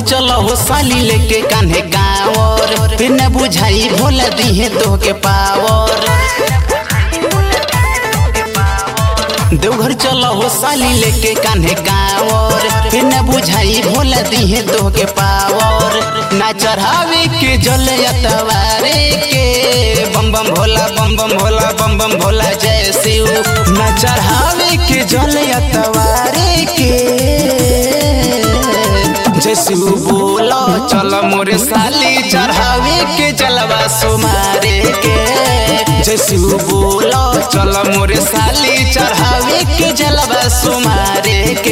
चलो हो साली लेके कान्हे गाँवर, फिर न बुझाई भोला दिहे तो के पावर। देवघर चलो हो साली लेके कान्हे गाँवर, फिर न बुझाई भोला दिहे तो के पावर। ना चढ़ावे के जल अतवारे के, बम बम भोला बम बम भोला बम बम भोला जय शिव। ना चढ़ावे के जल अतवारे के, जय शिव बोलो चलो मोरे साली चढ़ावे के जलवा सुमारे के। जय शिव बोलो चलो मोरे साली चढ़ावे के जलवा सुमारे के।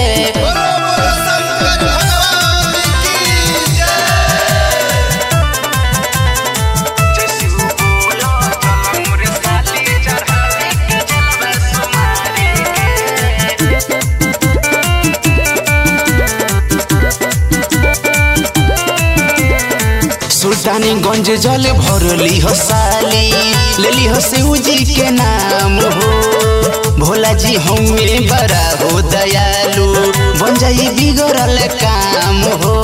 सुल्तानीगंज जल भरली हो साली, लेली हो शिव जी के नाम हो। भोला जी हमें बड़ा हो दयालु, बन जाई बिगड़ल काम हो।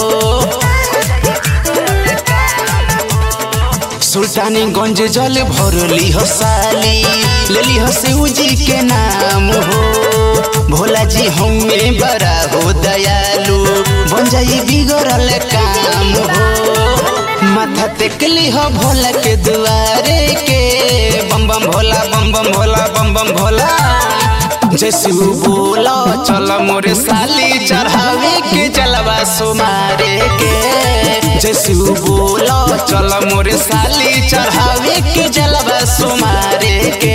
सुल्तानीगंज जल भरली हो साली, लेली हो शिव जी के नाम हो। भोला जी हमें बड़ा हो दयालु, बन जाई बिगड़ल काम हो। माथा टेकली हो भोला के दुआरे के, बम बम भोला बम बम भोला बम बम भोला। जय शिव बोलो चलो मोरे साली चढ़ावे के जलवा सुमारे के। जय शिव बोलो चलो मोरे साली चढ़ावे के जलवा सुमारे के।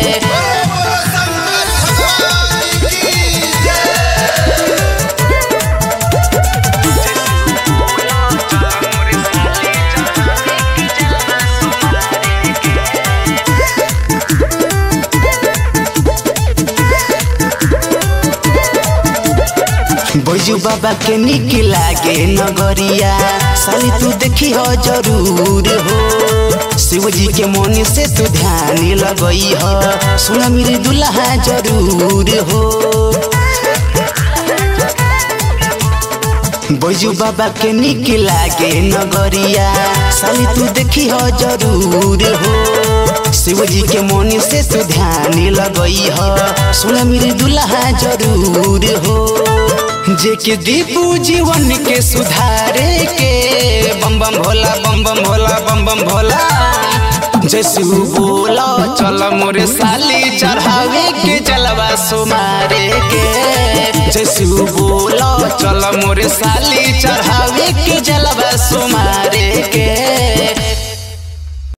बैजू बाबा के निक लागे नगरिया, साली तू देखी हो जरूर हो। शिव जी के मन से तू ध्यान लगई हो, सुन मेरे दुल्हा जरूर हो। बैजू बाबा के निक लागे नगरिया, साली तू देखी हो जरूर हो। शिव जी के मन से तू ध्यान लगई हो, सुन मेरे दुल्हा जरूर हो। जे के दीपू जीवन के सुधारे के, बम बम भोला बम बम भोला बम बम भोला। जय शिव बोलो चलो मोरे साली चढ़ावे के जलवा सुमारे के। जय शिव बोलो चलो मोरे साली चढ़ावे के जलवा सुमारे के।